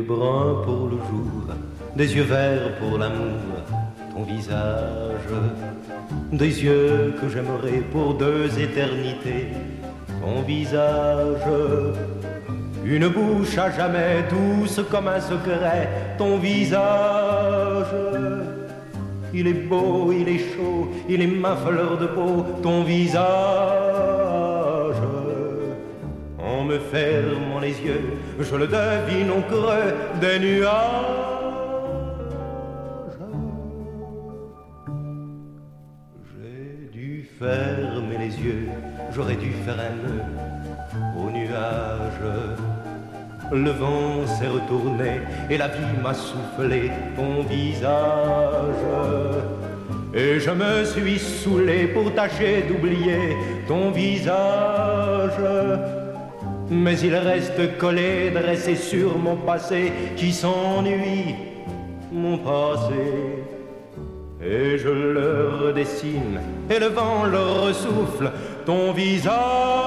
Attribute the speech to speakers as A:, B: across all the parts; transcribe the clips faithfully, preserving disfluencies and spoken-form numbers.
A: bruns pour le jour, des yeux verts pour l'amour, ton visage, des yeux que j'aimerais pour deux éternités, ton visage, une bouche à jamais douce comme un secret, ton visage. Il est beau, il est chaud, il est ma fleur de peau, ton visage. En me fermant les yeux, je le devine au creux des nuages. J'ai dû fermer les yeux, j'aurais dû faire un nœud aux nuages. Le vent s'est retourné et la vie m'a soufflé ton visage. Et je me suis saoulé pour tâcher d'oublier ton visage. Mais il reste collé, dressé sur mon passé qui s'ennuie, mon passé. Et je le redessine et le vent le ressouffle, ton visage.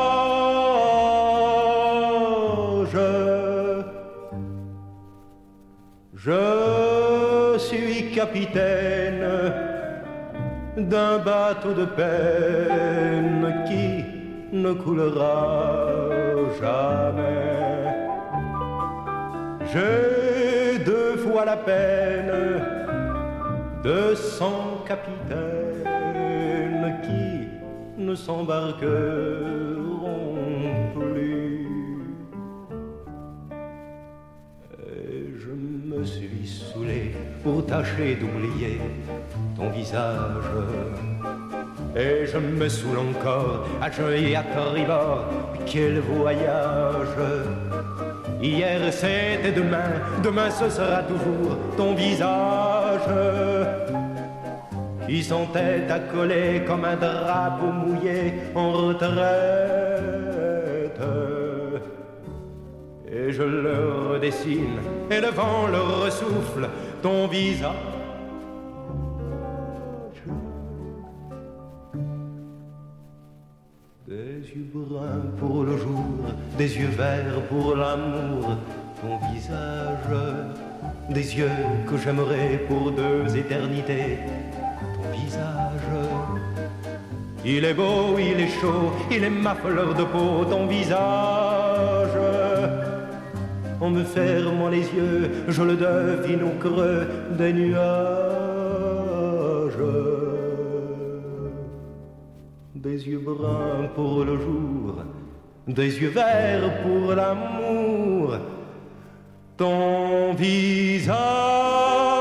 A: Je suis capitaine d'un bateau de peine qui ne coulera jamais. J'ai deux fois la peine de cent capitaines qui ne s'embarqueront plus. Je me suis saoulé pour tâcher d'oublier ton visage. Et je me saoule encore à jouer à tribord. Quel voyage! Hier c'était demain, demain ce sera toujours ton visage qui s'entête à coller comme un drapeau mouillé en retraite. Et je le redessine et le vent le ressouffle, ton visage. Des yeux bruns pour le jour, des yeux verts pour l'amour, ton visage. Des yeux que j'aimerais pour deux éternités, ton visage. Il est beau, il est chaud, il est ma fleur de peau, ton visage. En me fermant les yeux, je le devine au creux des nuages. Des yeux bruns pour le jour, des yeux verts pour l'amour, ton visage.